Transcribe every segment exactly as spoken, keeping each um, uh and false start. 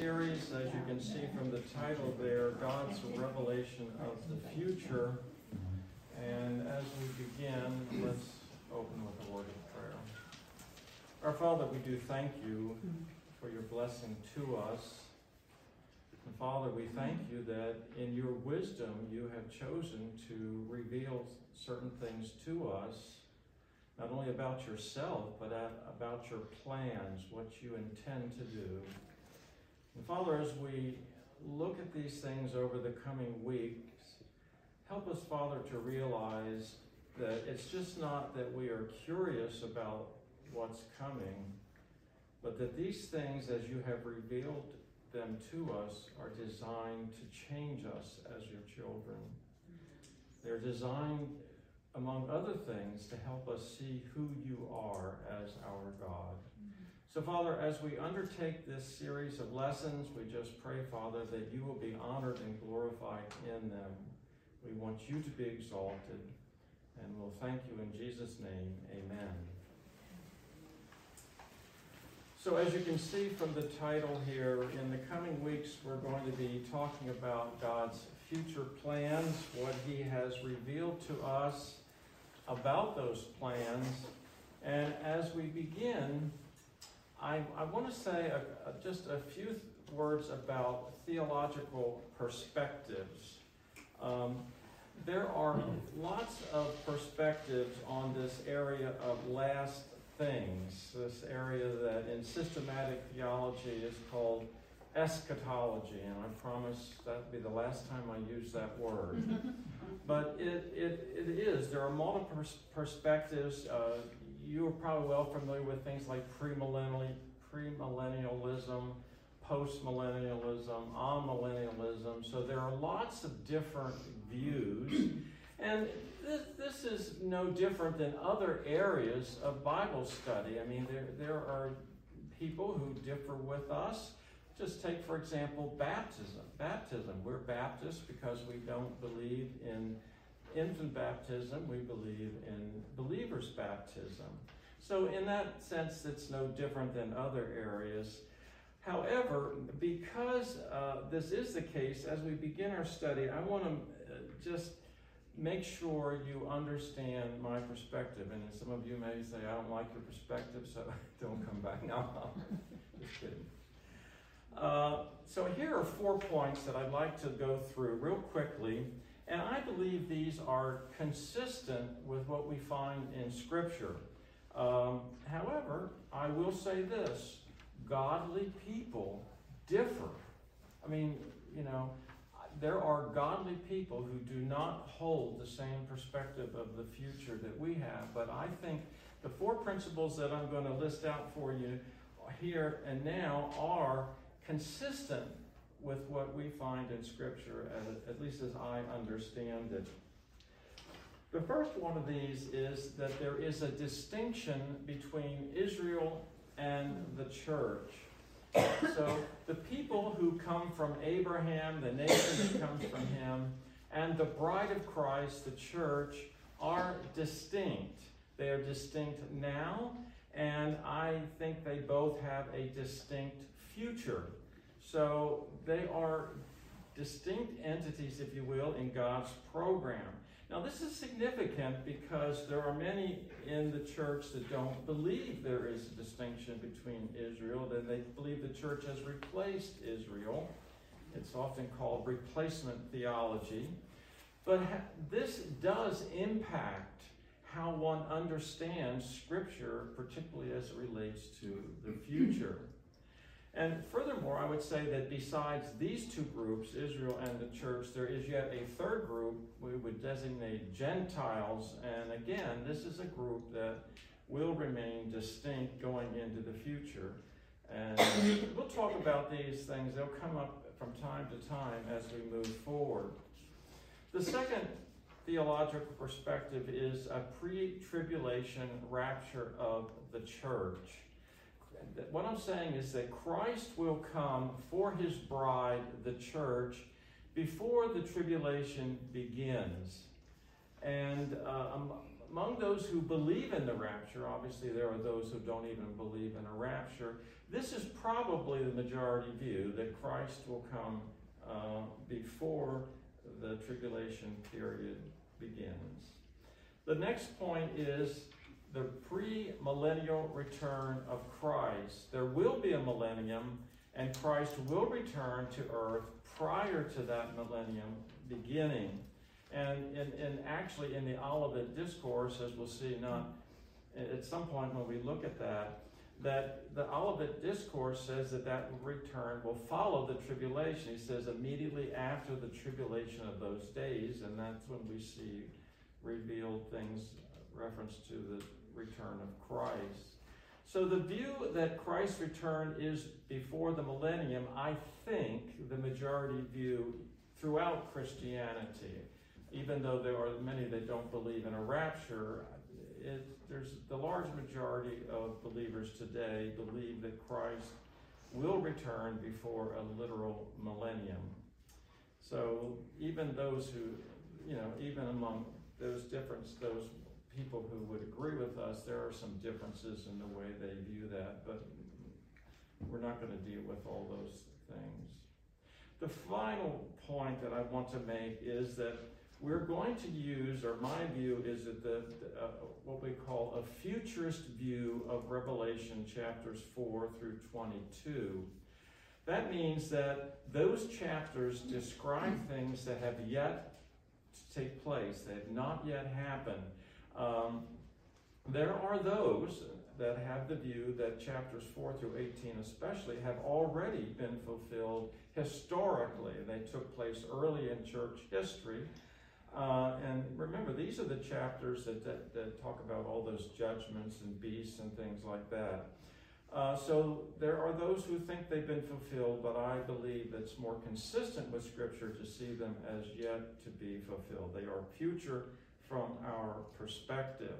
series, as you can see from the title there, God's Revelation of the Future. And as we begin, let's open with a word of prayer. Our Father, we do thank you for your blessing to us. And Father, we thank you that in your wisdom you have chosen to reveal certain things to us, not only about yourself, but about your plans, what you intend to do. And Father, as we look at these things over the coming weeks, help us, Father, to realize that it's just not that we are curious about what's coming, but that these things, as you have revealed them to us, are designed to change us as your children. They're designed, among other things, to help us see who you are as our God. So, Father, as we undertake this series of lessons, we just pray, Father, that you will be honored and glorified in them. We want you to be exalted, and we'll thank you in Jesus' name. Amen. So as you can see from the title here, in the coming weeks, we're going to be talking about God's future plans, what he has revealed to us about those plans. And as we begin, I, I want to say a, a, just a few th- words about theological perspectives. Um, there are lots of perspectives on this area of last things, this area that in systematic theology is called eschatology, and I promise that will be the last time I use that word. But it, it, it is. There are multiple pers- perspectives. Uh, you are probably well familiar with things like premillennial, premillennialism, postmillennialism, amillennialism. So there are lots of different views. And this, this is no different than other areas of Bible study. I mean, there, there are people who differ with us. Just take, for example, baptism. Baptism. We're Baptists because we don't believe in infant baptism. We believe in believers' baptism. So in that sense, it's no different than other areas. However, because uh, this is the case, as we begin our study, I want to uh, just make sure you understand my perspective. And some of you may say, I don't like your perspective, so don't come back. No, just kidding. Uh, so here are four points that I'd like to go through real quickly. And I believe these are consistent with what we find in Scripture. Um, however, I will say this. Godly people differ. I mean, you know, there are godly people who do not hold the same perspective of the future that we have. But I think the four principles that I'm going to list out for you here and now are consistent with what we find in Scripture, as, at least as I understand it. The first one of these is that there is a distinction between Israel and the church. So the people who come from Abraham, the nation that comes from him, and the bride of Christ, the church, are distinct. They are distinct now, and I think they both have a distinct future. So they are distinct entities, if you will, in God's program. Now this is significant because there are many in the church that don't believe there is a distinction between Israel, that they believe the church has replaced Israel. It's often called replacement theology. But ha- this does impact how one understands Scripture, particularly as it relates to the future. And furthermore, I would say that besides these two groups, Israel and the church, there is yet a third group we would designate Gentiles. And again, this is a group that will remain distinct going into the future. And we'll talk about these things. They'll come up from time to time as we move forward. The second theological perspective is a pre-tribulation rapture of the church. What I'm saying is that Christ will come for his bride, the church, before the tribulation begins. And uh, among those who believe in the rapture, obviously there are those who don't even believe in a rapture, this is probably the majority view, that Christ will come uh, before the tribulation period begins. The next point is the pre-millennial return of Christ. There will be a millennium, and Christ will return to earth prior to that millennium beginning. And, and, and actually in the Olivet Discourse, as we'll see not at some point when we look at that, that the Olivet Discourse says that that return will follow the tribulation. He says immediately after the tribulation of those days, and that's when we see revealed things, reference to the return of Christ. So the view that Christ's return is before the millennium, I think the majority view throughout Christianity, even though there are many that don't believe in a rapture, it, there's the large majority of believers today believe that Christ will return before a literal millennium. So even those who, you know, even among those difference, those people who would agree with us, there are some differences in the way they view that, but we're not going to deal with all those things. The final point that I want to make is that we're going to use, or my view is that the, uh, what we call a futurist view of Revelation chapters four through twenty-two. That means that those chapters describe things that have yet to take place, that have not yet happened. Um, there are those that have the view that chapters four through eighteen especially have already been fulfilled historically. They took place early in church history. Uh, and remember, these are the chapters that, that, that talk about all those judgments and beasts and things like that. Uh, so there are those who think they've been fulfilled, but I believe it's more consistent with Scripture to see them as yet to be fulfilled. They are future from our perspective.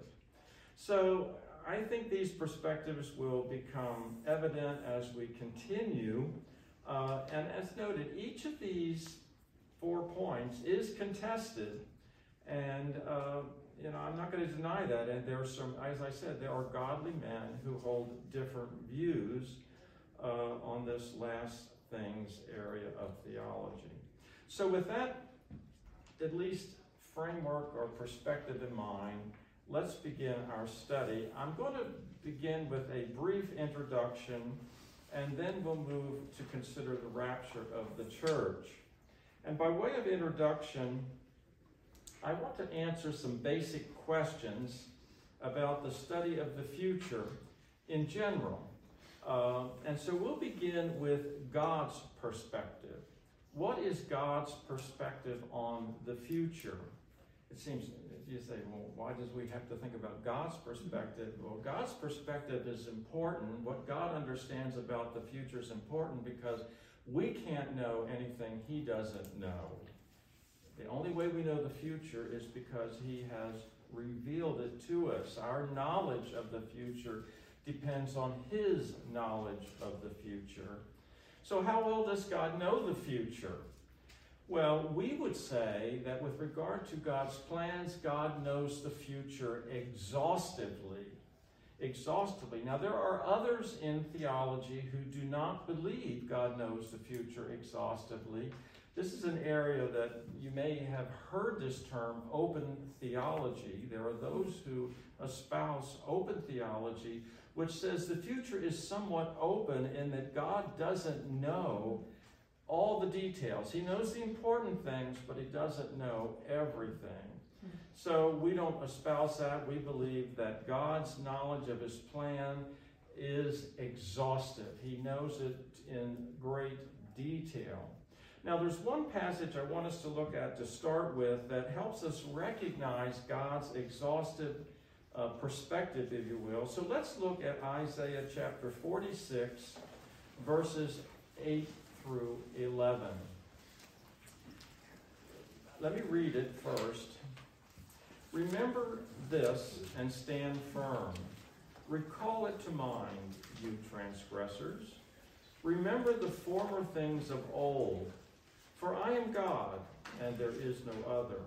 So I think these perspectives will become evident as we continue. Uh, and as noted, each of these four points is contested, and uh, you know, I'm not going to deny that. And there are some, as I said, there are godly men who hold different views uh, on this last things area of theology. So with that, at least framework or perspective in mind, let's begin our study. I'm going to begin with a brief introduction, and then we'll move to consider the rapture of the church. And by way of introduction, I want to answer some basic questions about the study of the future in general. Uh, and so we'll begin with God's perspective. What is God's perspective on the future? It seems, you say, well, why does we have to think about God's perspective? Well, God's perspective is important. What God understands about the future is important because we can't know anything He doesn't know. The only way we know the future is because He has revealed it to us. Our knowledge of the future depends on His knowledge of the future. So how well does God know the future? Well, we would say that with regard to God's plans, God knows the future exhaustively. Exhaustively. Now, there are others in theology who do not believe God knows the future exhaustively. This is an area that you may have heard this term, open theology. There are those who espouse open theology, which says the future is somewhat open in that God doesn't know all the details. He knows the important things, but He doesn't know everything. So we don't espouse that. We believe that God's knowledge of His plan is exhaustive. He knows it in great detail. Now, there's one passage I want us to look at to start with that helps us recognize God's exhaustive uh, perspective, if you will. So let's look at Isaiah chapter forty-six, verses eight through eleven. Let me read it first. Remember this and stand firm. Recall it to mind, you transgressors. Remember the former things of old. For I am God, and there is no other.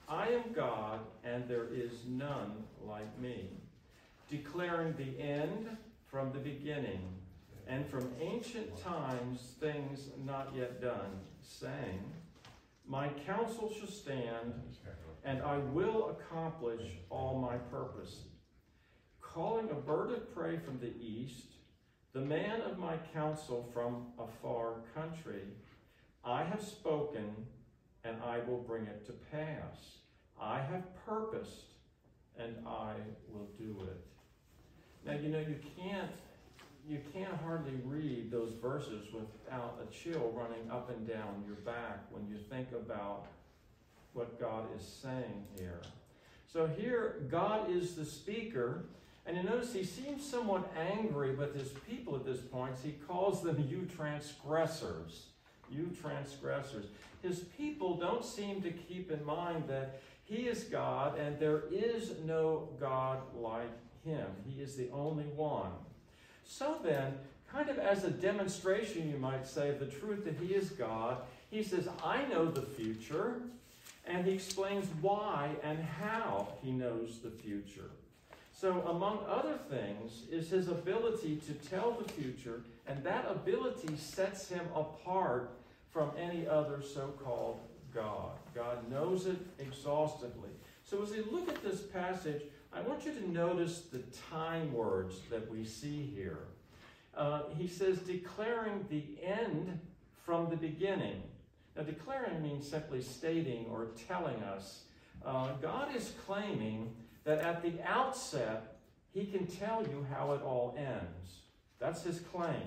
I am God, and there is none like me, declaring the end from the beginning, and from ancient times things not yet done, saying, my counsel shall stand, and I will accomplish all my purpose. Calling a bird of prey from the east, the man of my counsel from a far country, I have spoken, and I will bring it to pass. I have purposed, and I will do it. Now, you know, you can't, you can't hardly read those verses without a chill running up and down your back when you think about what God is saying here. So here, God is the speaker, and you notice he seems somewhat angry with his people at this point. He calls them you transgressors. You transgressors. His people don't seem to keep in mind that he is God and there is no God like him. He is the only one. So then, kind of as a demonstration, you might say, of the truth that he is God, he says, I know the future, and he explains why and how he knows the future. So among other things is his ability to tell the future, and that ability sets him apart from any other so-called God. God knows it exhaustively. So as we look at this passage, I want you to notice the time words that we see here. Uh, he says, declaring the end from the beginning. Now, declaring means simply stating or telling us. Uh, God is claiming that at the outset, he can tell you how it all ends. That's his claim.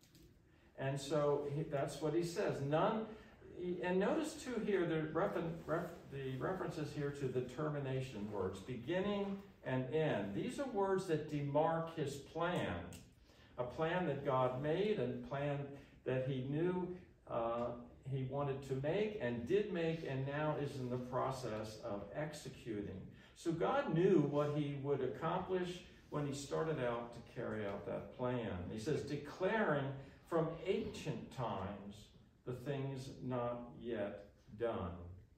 And so he, that's what he says. None, and notice too here, the, refer, ref, the references here to the termination words, beginning and end. These are words that demark his plan. A plan that God made and a plan that he knew uh, he wanted to make and did make and now is in the process of executing. So God knew what he would accomplish when he started out to carry out that plan. He says, declaring from ancient times the things not yet done.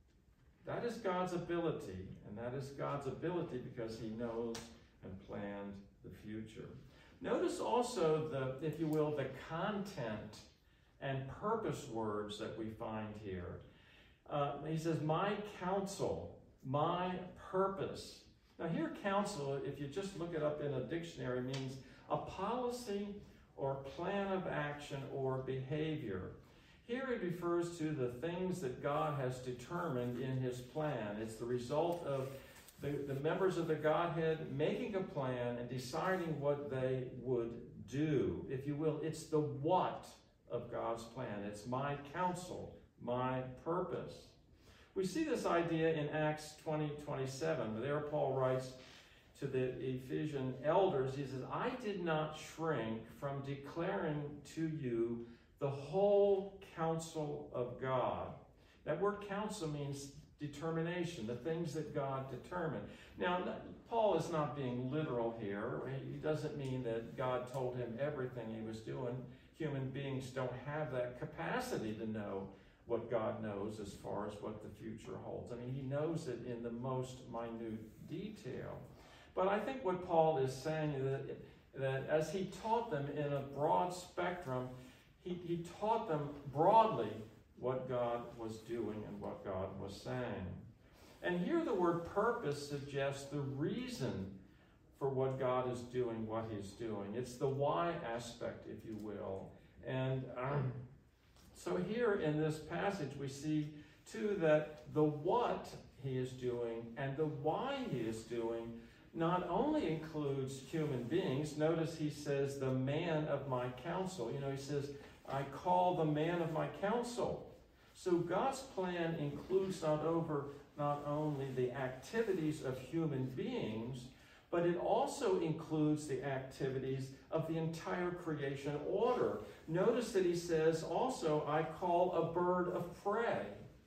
That is God's ability, and that is God's ability because he knows and planned the future. Notice also the, if you will, the content and purpose words that we find here. Uh, he says, my counsel, my purpose. Now here, counsel, if you just look it up in a dictionary, means a policy or plan of action or behavior. Here it refers to the things that God has determined in his plan. It's the result of the, the members of the Godhead making a plan and deciding what they would do. If you will, it's the what of God's plan. It's my counsel, my purpose. We see this idea in Acts twenty twenty-seven. There Paul writes to the Ephesian elders, he says, I did not shrink from declaring to you the whole counsel of God. That word counsel means determination, the things that God determined. Now, Paul is not being literal here. He doesn't mean that God told him everything he was doing. Human beings don't have that capacity to know what God knows as far as what the future holds. I mean, he knows it in the most minute detail. But I think what Paul is saying is that, that as he taught them in a broad spectrum, he, he taught them broadly what God was doing and what God was saying. And here the word purpose suggests the reason for what God is doing, what he's doing. It's the why aspect, if you will. And um, so here in this passage we see too that the what he is doing and the why he is doing not only includes human beings. Notice he says, the man of my counsel. You know, he says, I call the man of my counsel. So God's plan includes not over not only the activities of human beings, but it also includes the activities of the entire creation order. Notice that he says also, I call a bird of prey.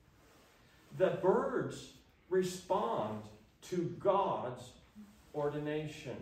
The birds respond to God's ordination,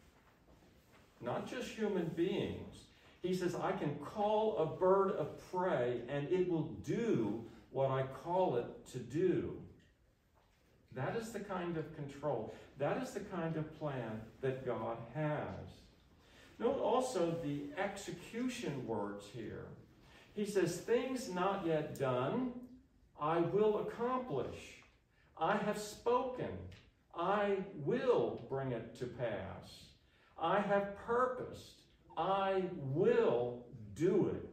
not just human beings. He says, I can call a bird of prey and it will do what I call it to do. That is the kind of control. That is the kind of plan that God has. Note also the execution words here. He says, things not yet done, I will accomplish. I have spoken. I will bring it to pass. I have purposed. I will do it.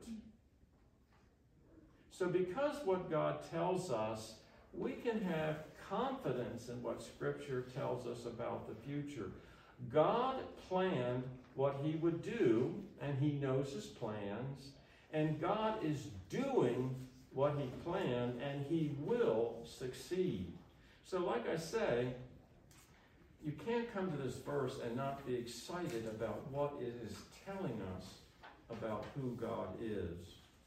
So because what God tells us, we can have confidence in what Scripture tells us about the future. God planned what he would do, and he knows his plans, and God is doing what he planned, and he will succeed. So like I say, you can't come to this verse and not be excited about what it is telling us about who God is.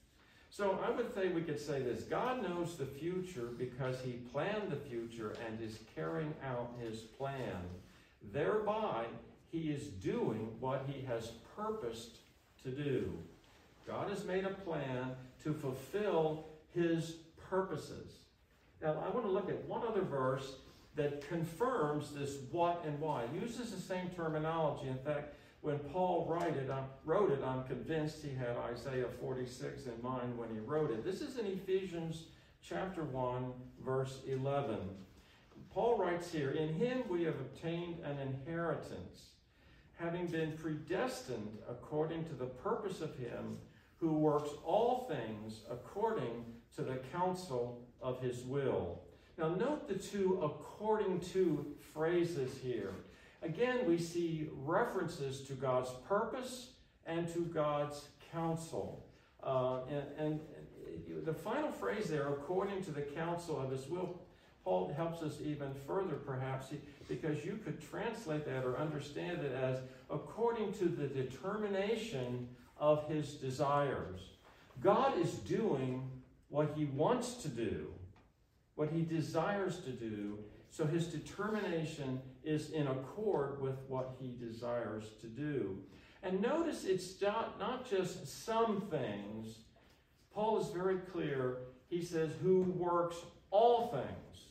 So I would say we could say this: God knows the future because he planned the future and is carrying out his plan. Thereby, he is doing what he has purposed to do. God has made a plan to fulfill his purposes. Now, I want to look at one other verse that confirms this what and why. It uses the same terminology. In fact, when Paul wrote it, I'm, wrote it, I'm convinced he had Isaiah forty-six in mind when he wrote it. This is in Ephesians chapter one, verse eleven. Paul writes here, in him we have obtained an inheritance, having been predestined according to the purpose of him who works all things according to the counsel of his will. Now note the two according to phrases here. Again, we see references to God's purpose and to God's counsel. Uh, and, and the final phrase there, according to the counsel of his will, Paul helps us even further, perhaps, because you could translate that or understand it as according to the determination of his desires. God is doing what he wants to do, what he desires to do, so his determination is in accord with what he desires to do. And notice it's not, not just some things. Paul is very clear. He says, who works all things.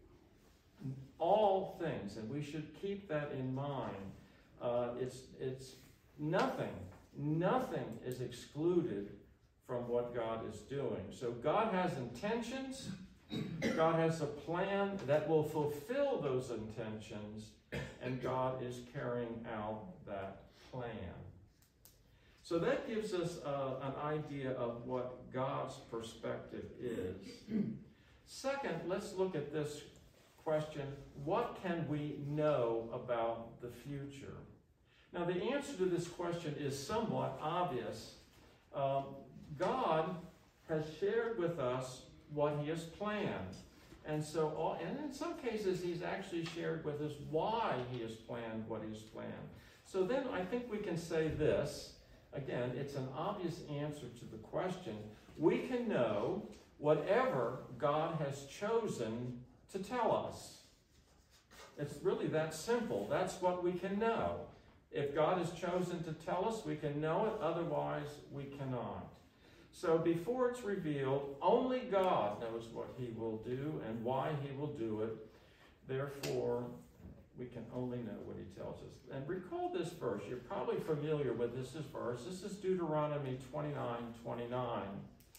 All things. And we should keep that in mind. Uh, it's, it's nothing. Nothing is excluded from what God is doing. So God has intentions. God has a plan that will fulfill those intentions, and God is carrying out that plan. So that gives us uh, an idea of what God's perspective is. Second, let's look at this question: what can we know about the future? Now, the answer to this question is somewhat obvious. Um, God has shared with us what he has planned. And so, all, and in some cases, he's actually shared with us why he has planned what he's planned. So then I think we can say this. Again, it's an obvious answer to the question. We can know whatever God has chosen to tell us. It's really that simple. That's what we can know. If God has chosen to tell us, we can know it. Otherwise, we cannot. So before it's revealed, only God knows what he will do and why he will do it. Therefore, we can only know what he tells us. And recall this verse. You're probably familiar with this verse. This is Deuteronomy twenty-nine twenty-nine.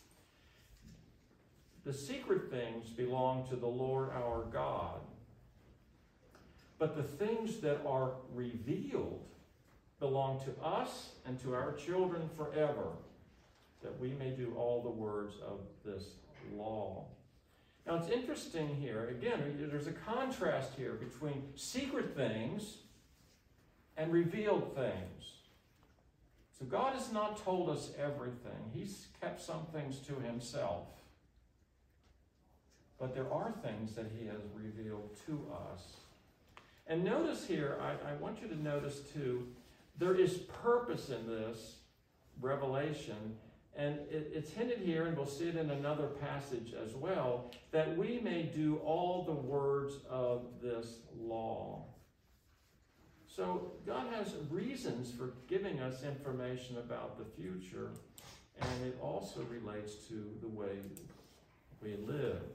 The secret things belong to the Lord our God, but the things that are revealed belong to us and to our children forever, that we may do all the words of this law. Now it's interesting here, again, there's a contrast here between secret things and revealed things. So God has not told us everything. He's kept some things to himself. But there are things that he has revealed to us. And notice here, I, I want you to notice too, there is purpose in this revelation. And it, it's hinted here, and we'll see it in another passage as well, that we may do all the words of this law. So God has reasons for giving us information about the future, and it also relates to the way we live.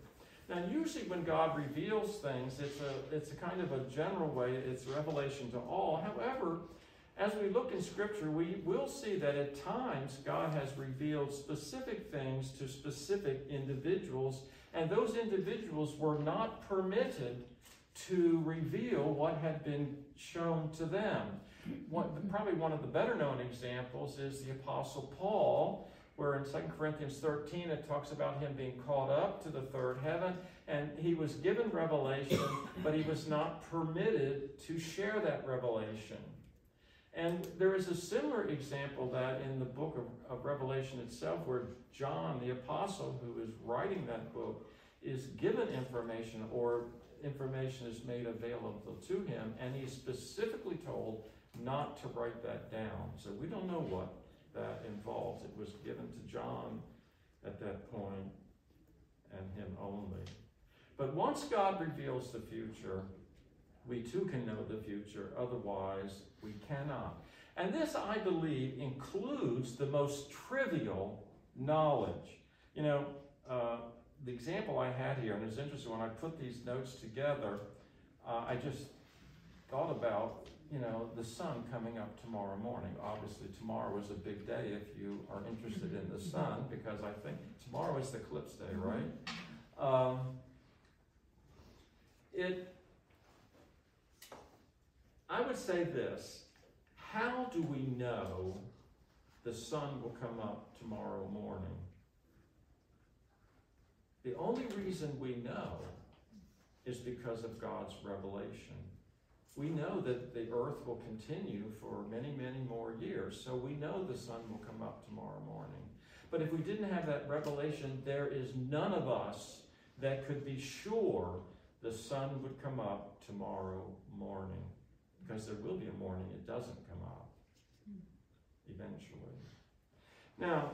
Now, usually when God reveals things, it's a, it's a kind of a general way, it's revelation to all. However, as we look in Scripture, we will see that at times God has revealed specific things to specific individuals, and those individuals were not permitted to reveal what had been shown to them. What, probably one of the better known examples is the Apostle Paul, where in Second Corinthians thirteen it talks about him being caught up to the third heaven, and he was given revelation, but he was not permitted to share that revelation. And there is a similar example of that in the book of, of Revelation itself, where John, the apostle who is writing that book, is given information, or information is made available to him, and he's specifically told not to write that down. So we don't know what that involves. It was given to John at that point, and him only. But once God reveals the future, we too can know the future. Otherwise, we cannot. And this, I believe, includes the most trivial knowledge. You know, uh, the example I had here, and it's interesting, when I put these notes together, uh, I just thought about, you know, the sun coming up tomorrow morning. Obviously, tomorrow is a big day if you are interested in the sun, because I think tomorrow is the eclipse day, right? Um, it, I would say this: how do we know the sun will come up tomorrow morning? The only reason we know is because of God's revelation. We know that the earth will continue for many, many more years, so we know the sun will come up tomorrow morning. But if we didn't have that revelation, there is none of us that could be sure the sun would come up tomorrow morning, because there will be a morning it doesn't come up eventually. Now,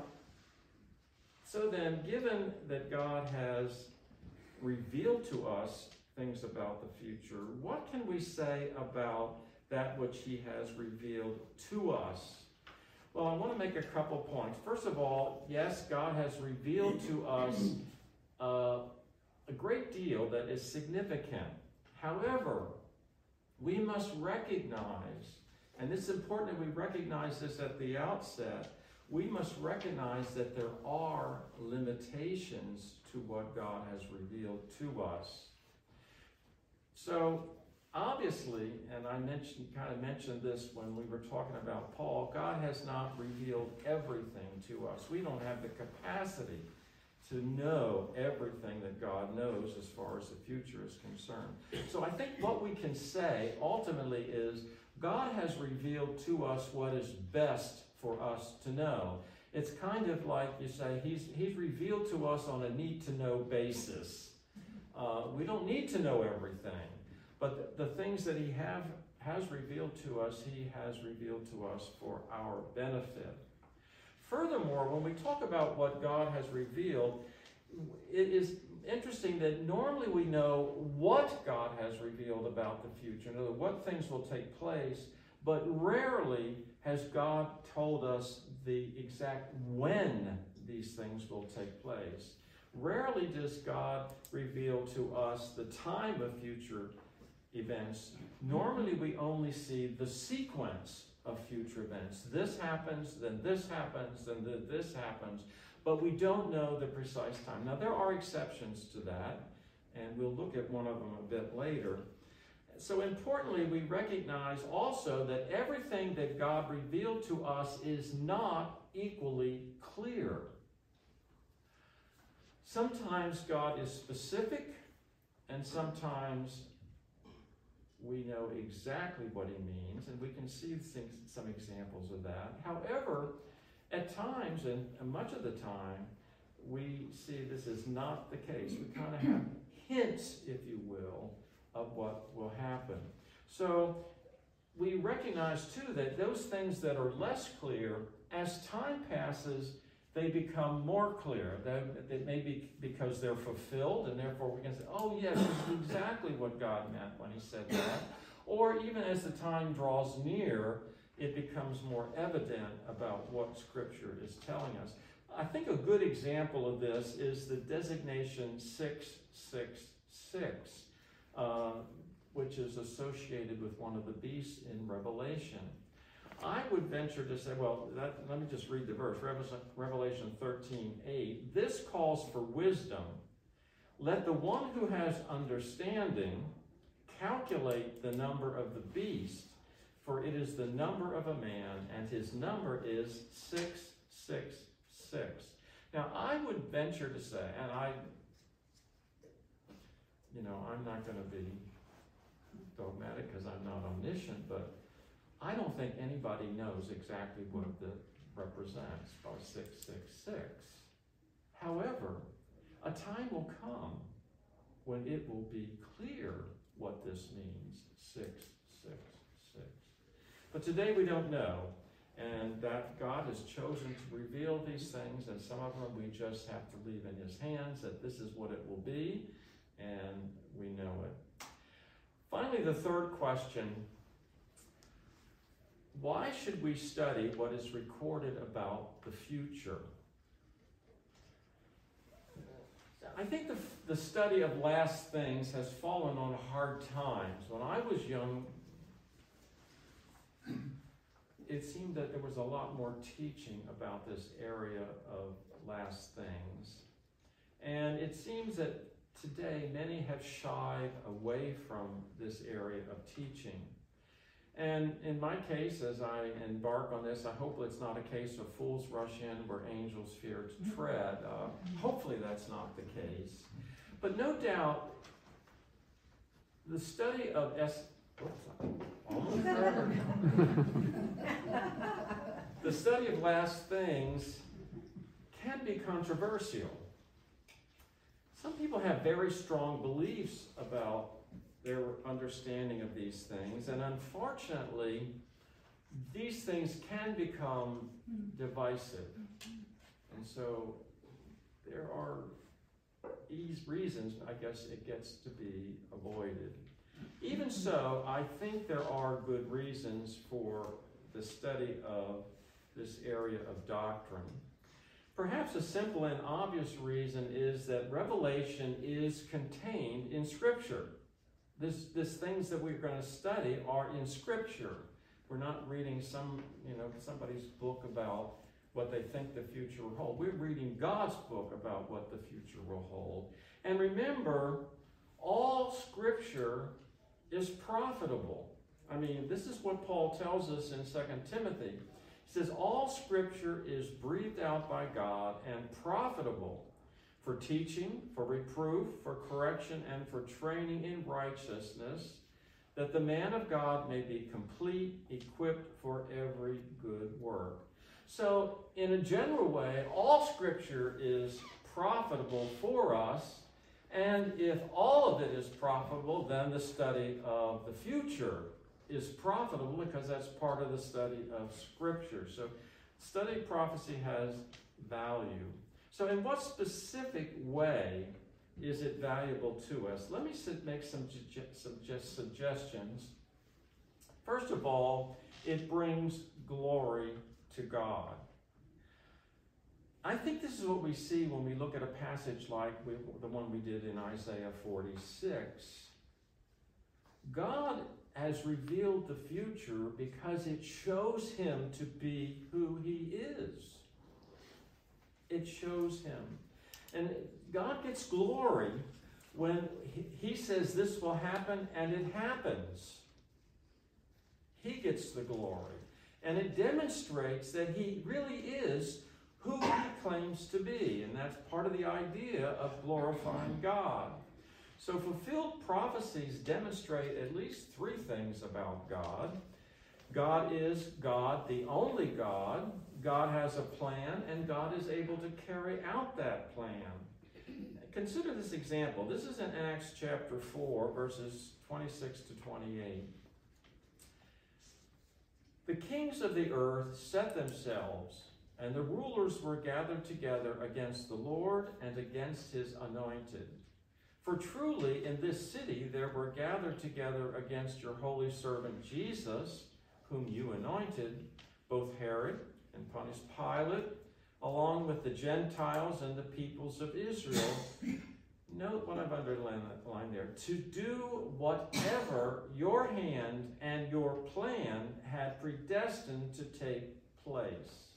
so then, given that God has revealed to us things about the future, what can we say about that which he has revealed to us? Well, I want to make a couple points. First of all, yes, God has revealed to us uh, a great deal that is significant. However, we must recognize, and it's important that we recognize this at the outset, we must recognize that there are limitations to what God has revealed to us. So, obviously, and I mentioned, kind of mentioned this when we were talking about Paul, God has not revealed everything to us. We don't have the capacity to know everything that God knows as far as the future is concerned. So I think what we can say ultimately is God has revealed to us what is best for us to know. It's kind of like you say, he's, he's revealed to us on a need-to-know basis. Uh, we don't need to know everything, but the, the things that he have, has revealed to us, he has revealed to us for our benefit. Furthermore, when we talk about what God has revealed, it is interesting that normally we know what God has revealed about the future, in other words, what things will take place, but rarely has God told us the exact when these things will take place. Rarely does God reveal to us the time of future events. Normally we only see the sequence of future events. This happens, then this happens, then this happens, but we don't know the precise time. Now there are exceptions to that, and we'll look at one of them a bit later. So importantly, we recognize also that everything that God revealed to us is not equally clear. Sometimes God is specific, and sometimes we know exactly what he means, and we can see things, some examples of that. However, at times, and much of the time, we see this is not the case. We kind of have hints, if you will, of what will happen. So we recognize too that those things that are less clear, as time passes, they become more clear. That it may be because they're fulfilled, and therefore we can say, oh yes, this is exactly what God meant when he said that. Or even as the time draws near, it becomes more evident about what Scripture is telling us. I think a good example of this is the designation six six six, uh, which is associated with one of the beasts in Revelation. I would venture to say, well, that, let me just read the verse, Revelation thirteen eight. This calls for wisdom. Let the one who has understanding calculate the number of the beast, for it is the number of a man, and his number is six six six. Now, I would venture to say, and I, you know, I'm not going to be dogmatic because I'm not omniscient, but I don't think anybody knows exactly what it represents by six six six. However, a time will come when it will be clear what this means, six six six. But today we don't know, and that God has chosen to reveal these things, and some of them we just have to leave in his hands, that this is what it will be, and we know it. Finally, the third question: why should we study what is recorded about the future? I think the, the study of last things has fallen on hard times. When I was young, it seemed that there was a lot more teaching about this area of last things. And it seems that today many have shied away from this area of teaching. And in my case, as I embark on this, I hope it's not a case of fools rush in where angels fear to tread. Uh, hopefully that's not the case. But no doubt, the study of S... Oops, almost forever. The study of last things can be controversial. Some people have very strong beliefs about their understanding of these things, and unfortunately, these things can become divisive. And so there are these reasons, I guess, it gets to be avoided. Even so, I think there are good reasons for the study of this area of doctrine. Perhaps a simple and obvious reason is that Revelation is contained in Scripture. This, this things that we're going to study are in Scripture. We're not reading some, you know, somebody's book about what they think the future will hold. We're reading God's book about what the future will hold. And remember, all Scripture is profitable. I mean, this is what Paul tells us in Second Timothy. He says, all Scripture is breathed out by God and profitable for teaching, for reproof, for correction, and for training in righteousness, that the man of God may be complete, equipped for every good work. So, in a general way, all Scripture is profitable for us, and if all of it is profitable, then the study of the future is profitable because that's part of the study of Scripture. So, study of prophecy has value. So in what specific way is it valuable to us? Let me make some suggest suggestions. First of all, it brings glory to God. I think this is what we see when we look at a passage like we, the one we did in Isaiah forty-six. God has revealed the future because it shows him to be who he is. It shows him. And God gets glory when he says this will happen, and it happens. He gets the glory. And it demonstrates that he really is who he claims to be. And that's part of the idea of glorifying God. So fulfilled prophecies demonstrate at least three things about God. God is God, the only God. God has a plan, and God is able to carry out that plan. Consider this example. This is in Acts chapter four, verses twenty-six to twenty-eight. The kings of the earth set themselves, and the rulers were gathered together against the Lord and against his anointed. For truly in this city there were gathered together against your holy servant Jesus, whom you anointed, both Herod and Pontius Pilate, along with the Gentiles and the peoples of Israel. Note what I've underlined there. To do whatever your hand and your plan had predestined to take place.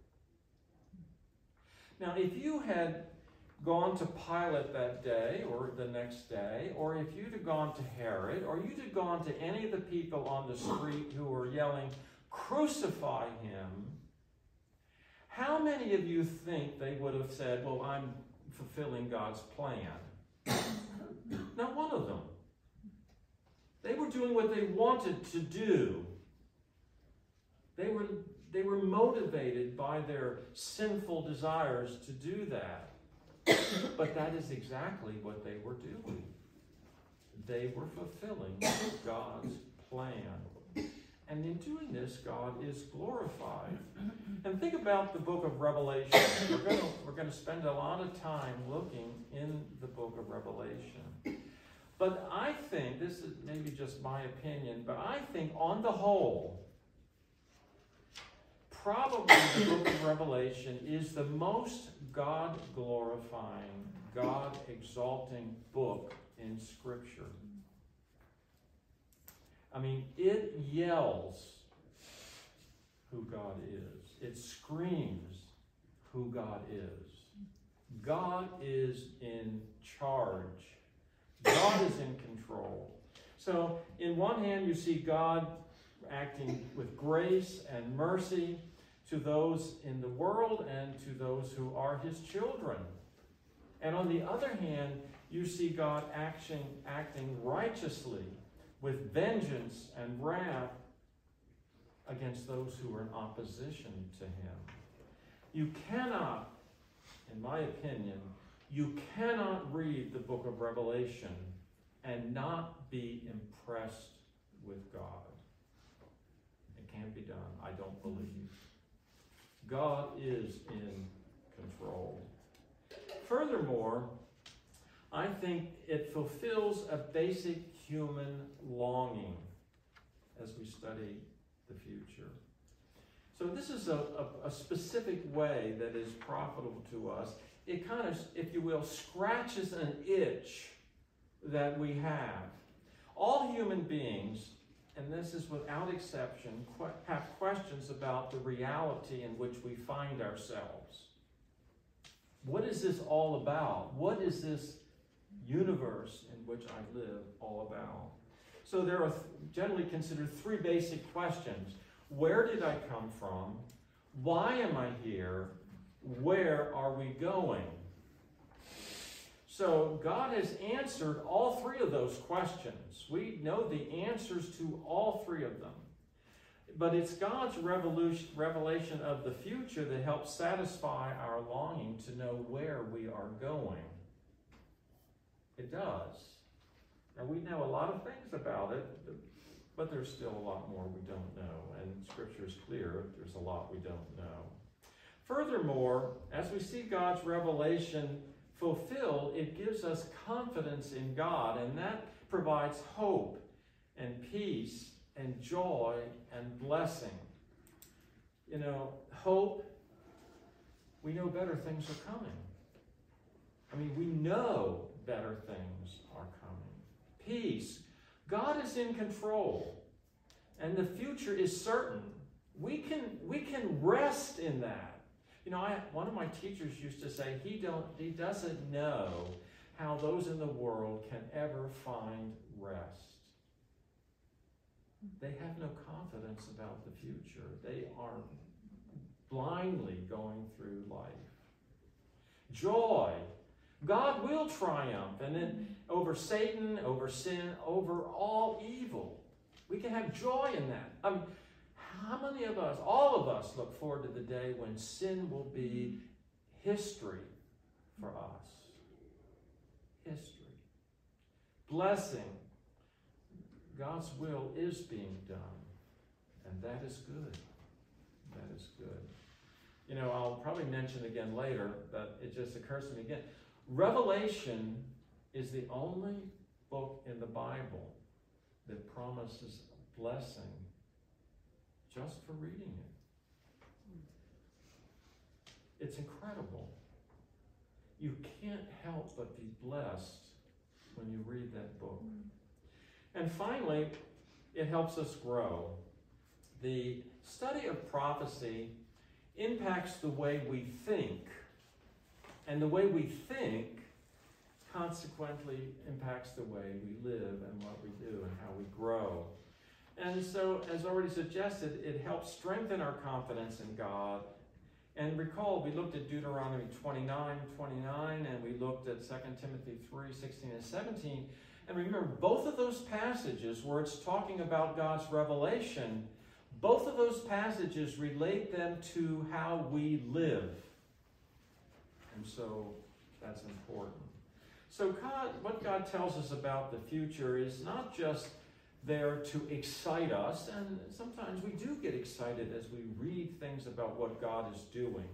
Now, if you had gone to Pilate that day or the next day, or if you'd have gone to Herod, or you'd have gone to any of the people on the street who were yelling, "Crucify him," how many of you think they would have said, "Well, I'm fulfilling God's plan"? Not one of them. They were doing what they wanted to do. They were, they were motivated by their sinful desires to do that. But that is exactly what they were doing. They were fulfilling God's plan. And in doing this, God is glorified. And think about the book of Revelation. We're going to, we're going to spend a lot of time looking in the book of Revelation. But I think, this is maybe just my opinion, but I think on the whole, probably the book of Revelation is the most God-glorifying, God-exalting book in Scripture. I mean, it yells who God is. It screams who God is. God is in charge. God is in control. So, in one hand, you see God acting with grace and mercy to those in the world and to those who are his children. And on the other hand, you see God action, acting righteously with vengeance and wrath against those who are in opposition to him. You cannot, in my opinion, you cannot read the book of Revelation and not be impressed with God. It can't be done, I don't believe. God is in control. Furthermore, I think it fulfills a basic human longing as we study the future. So this is a, a, a specific way that is profitable to us. It kind of, if you will, scratches an itch that we have. All human beings, and this is without exception, que- have questions about the reality in which we find ourselves. What is this all about? What is this universe in which I live all about? So there are th- generally considered three basic questions. Where did I come from? Why am I here? Where are we going? So God has answered all three of those questions. We know the answers to all three of them. But it's God's revolution, revelation of the future that helps satisfy our longing to know where we are going. It does. Now, we know a lot of things about it, but there's still a lot more we don't know. And Scripture is clear, there's a lot we don't know. Furthermore, as we see God's revelation fulfilled, it gives us confidence in God, and that provides hope and peace and joy and blessing. You know, hope, we know better things are coming. I mean, we know better things are coming. Peace, God is in control, and the future is certain. We can, we can rest in that. You know, I, one of my teachers used to say he don't he doesn't know how those in the world can ever find rest. They have no confidence about the future. They are blindly going through life. Joy. God will triumph, and then over Satan, over sin, over all evil. We can have joy in that. Um, how many of us, all of us, look forward to the day when sin will be history for us? History. Blessing. God's will is being done, and that is good. That is good. You know, I'll probably mention again later, but it just occurs to me again. Revelation is the only book in the Bible that promises blessing just for reading it. It's incredible. You can't help but be blessed when you read that book. And finally, it helps us grow. The study of prophecy impacts the way we think, and the way we think consequently impacts the way we live and what we do and how we grow. And so, as already suggested, it helps strengthen our confidence in God. And recall, we looked at Deuteronomy twenty-nine, twenty-nine, and we looked at Second Timothy three, sixteen and seventeen. And remember, both of those passages where it's talking about God's revelation, both of those passages relate them to how we live. And so that's important. So God, what God tells us about the future is not just there to excite us, and sometimes we do get excited as we read things about what God is doing,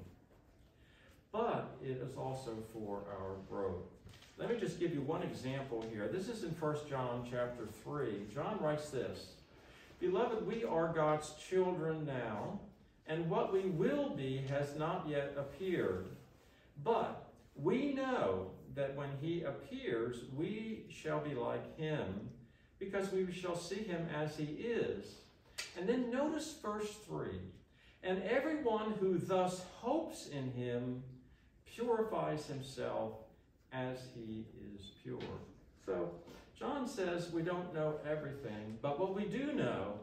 but it is also for our growth. Let me just give you one example here. This is in First John chapter three. John writes this, "Beloved, we are God's children now, and what we will be has not yet appeared. But we know that when he appears, we shall be like him, because we shall see him as he is." And then notice verse three. "And everyone who thus hopes in him purifies himself as he is pure." So John says we don't know everything, but what we do know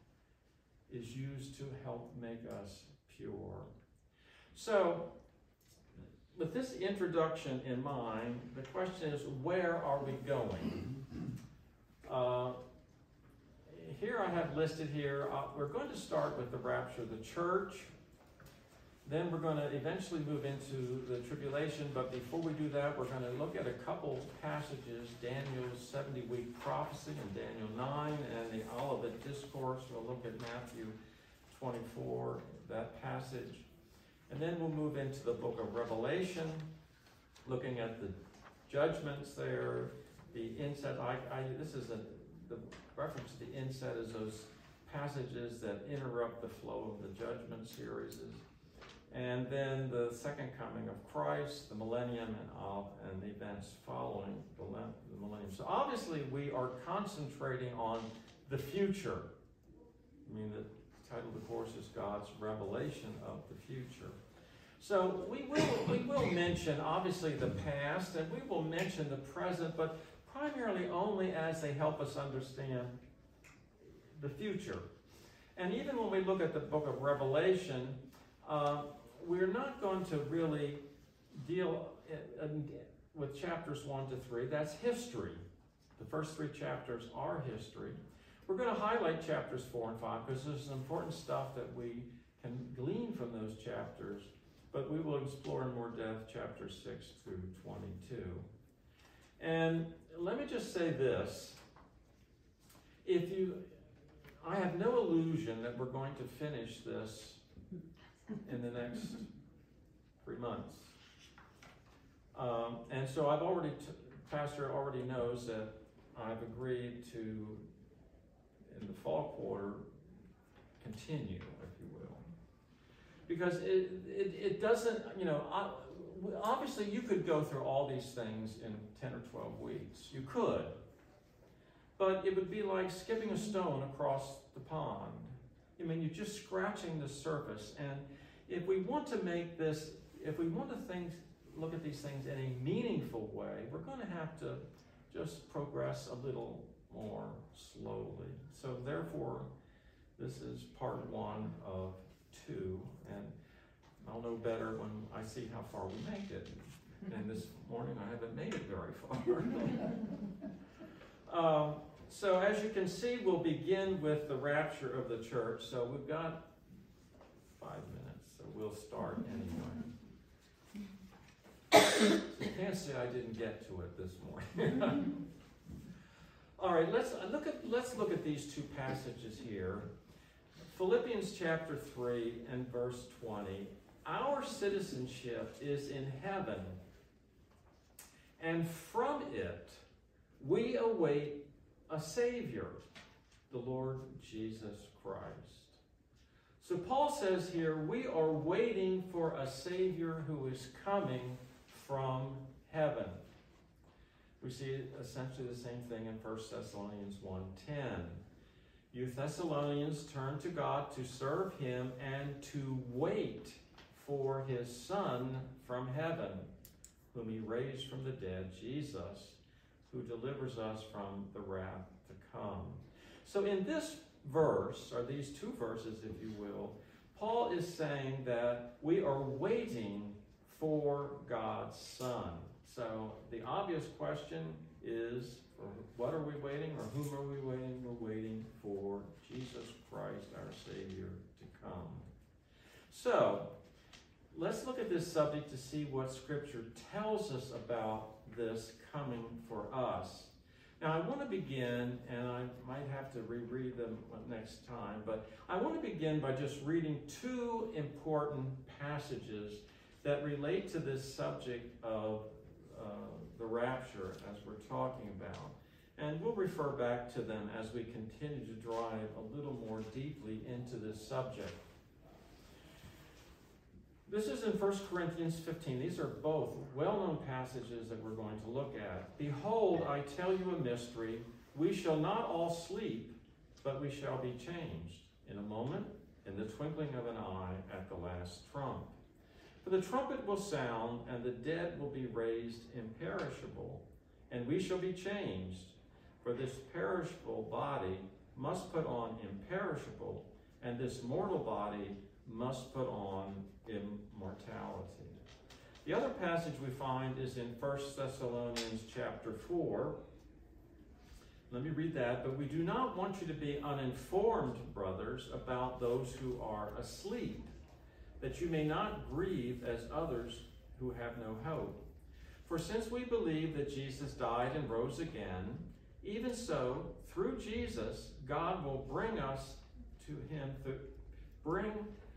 is used to help make us pure. So with this introduction in mind, the question is, where are we going? Uh, here I have listed here, uh, we're going to start with the rapture of the church. Then we're going to eventually move into the tribulation, but before we do that, we're going to look at a couple passages, Daniel's seventy-week prophecy in Daniel nine, and the Olivet Discourse. We'll look at Matthew twenty-four, that passage. And then we'll move into the book of Revelation, looking at the judgments there, the inset. I, I, this is a, the reference to the inset is those passages that interrupt the flow of the judgment series. And then the second coming of Christ, the millennium, and, all, and the events following the, the millennium. So obviously we are concentrating on the future. I mean, the title of the course is God's revelation of the future. So we will, we will mention, obviously, the past, and we will mention the present, but primarily only as they help us understand the future. And even when we look at the book of Revelation, uh, we're not going to really deal in, with chapters one to three. That's history. The first three chapters are history. We're going to highlight chapters four and five because there's some important stuff that we can glean from those chapters, but we will explore in more depth chapters six through twenty-two. And let me just say this. If you, I have no illusion that we're going to finish this in the next three months. Um, and so I've already, t- Pastor already knows that I've agreed to, in the fall quarter, continue, if you will. Because it, it, it doesn't, you know, I, obviously you could go through all these things in ten or twelve weeks. You could. But it would be like skipping a stone across the pond. I mean, you're just scratching the surface. And if we want to make this, if we want to think, look at these things in a meaningful way, we're going to have to just progress a little more slowly. So therefore, this is part one of two. And I'll know better when I see how far we make it. And this morning I haven't made it very far. um, so as you can see, we'll begin with the rapture of the church. So we've got five minutes, so we'll start anyway. You can't say I didn't get to it this morning. All right, let's look at let's look at these two passages here. Philippians chapter three and verse twenty. Our citizenship is in heaven, and from it we await a Savior, the Lord Jesus Christ. So Paul says here, we are waiting for a Savior who is coming from heaven. We see essentially the same thing in First Thessalonians one ten. You Thessalonians, turn to God to serve him and to wait for his Son from heaven, whom he raised from the dead, Jesus, who delivers us from the wrath to come. So in this verse, or these two verses, if you will, Paul is saying that we are waiting for God's Son. So the obvious question is, what are we waiting, or whom are we waiting? We're waiting for Jesus Christ, our Savior, to come. So let's look at this subject to see what Scripture tells us about this coming for us. Now, I want to begin, and I might have to reread them next time, but I want to begin by just reading two important passages that relate to this subject of uh, the rapture as we're talking about. And we'll refer back to them as we continue to drive a little more deeply into this subject. This is in First Corinthians fifteen. These are both well-known passages that we're going to look at. Behold, I tell you a mystery. We shall not all sleep, but we shall be changed in a moment, in the twinkling of an eye, at the last trump. For the trumpet will sound, and the dead will be raised imperishable, and we shall be changed. For this perishable body must put on imperishable, and this mortal body must put on immortality. The other passage we find is in First Thessalonians chapter four. Let me read that. But we do not want you to be uninformed, brothers, about those who are asleep, that you may not grieve as others who have no hope. For since we believe that Jesus died and rose again, even so, through Jesus, God will bring us to him, th- bring,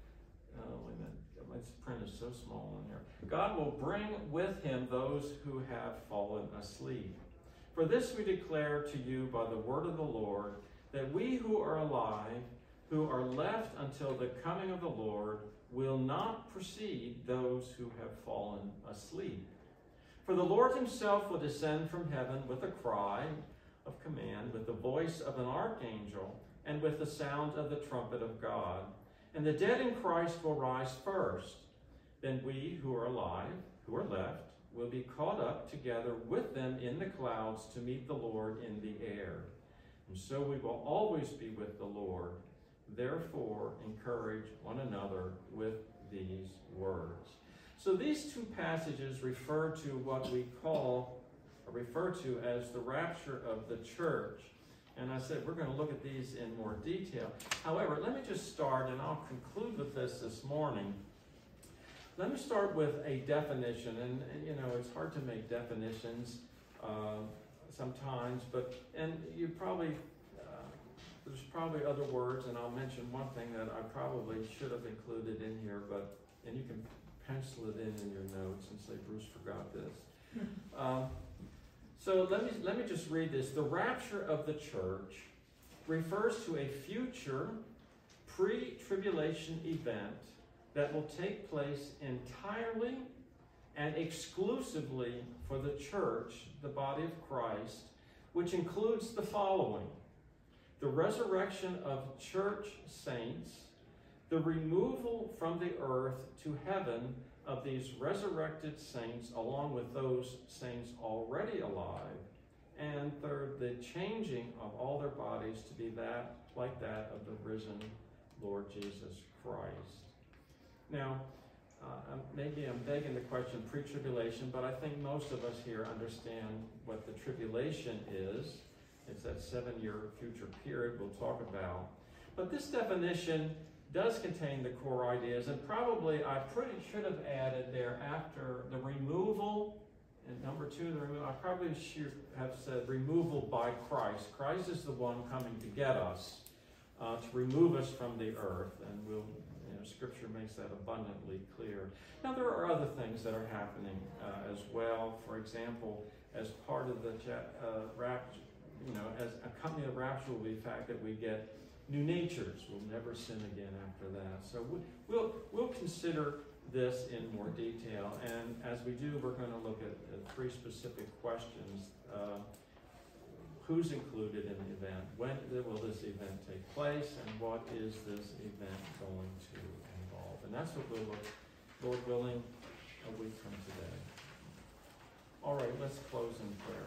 oh, wait a minute, my print is so small in here. God will bring with him those who have fallen asleep. For this we declare to you by the word of the Lord, that we who are alive, who are left until the coming of the Lord, will not precede those who have fallen asleep. For the Lord himself will descend from heaven with a cry of command, with the voice of an archangel, and with the sound of the trumpet of God. And the dead in Christ will rise first. Then we who are alive, who are left, will be caught up together with them in the clouds to meet the Lord in the air. And so we will always be with the Lord. Therefore, encourage one another with these words. So these two passages refer to what we call, or refer to as the rapture of the church. And I said we're going to look at these in more detail. However, let me just start, and I'll conclude with this this morning. Let me start with a definition. And, and you know, it's hard to make definitions uh, sometimes, but, and you probably, uh, there's probably other words, and I'll mention one thing that I probably should have included in here, but, and you can pencil it in in your notes and say, Bruce forgot this. um, So let me, let me just read this. The rapture of the church refers to a future pre-tribulation event that will take place entirely and exclusively for the church, the body of Christ, which includes the following: the resurrection of church saints, the removal from the earth to heaven of these resurrected saints, along with those saints already alive, and third, the changing of all their bodies to be that like that of the risen Lord Jesus Christ. Now, uh, maybe I'm begging the question pre-tribulation, but I think most of us here understand what the tribulation is. It's that seven-year future period we'll talk about. But this definition does contain the core ideas, and probably I pretty should have added there after the removal, and number two, the removal, I probably should have said removal by Christ. Christ is the one coming to get us, uh, to remove us from the earth, and we'll, you know, Scripture makes that abundantly clear. Now, there are other things that are happening uh, as well. For example, as part of the uh, rapture, you know, as accompanying the rapture will be the fact that we get new natures, will never sin again after that. So we, we'll we'll consider this in more detail, and as we do, we're going to look at, at three specific questions. Uh, who's included in the event? When will this event take place? And what is this event going to involve? And that's what we'll look, Lord willing, a week from today. All right, let's close in prayer.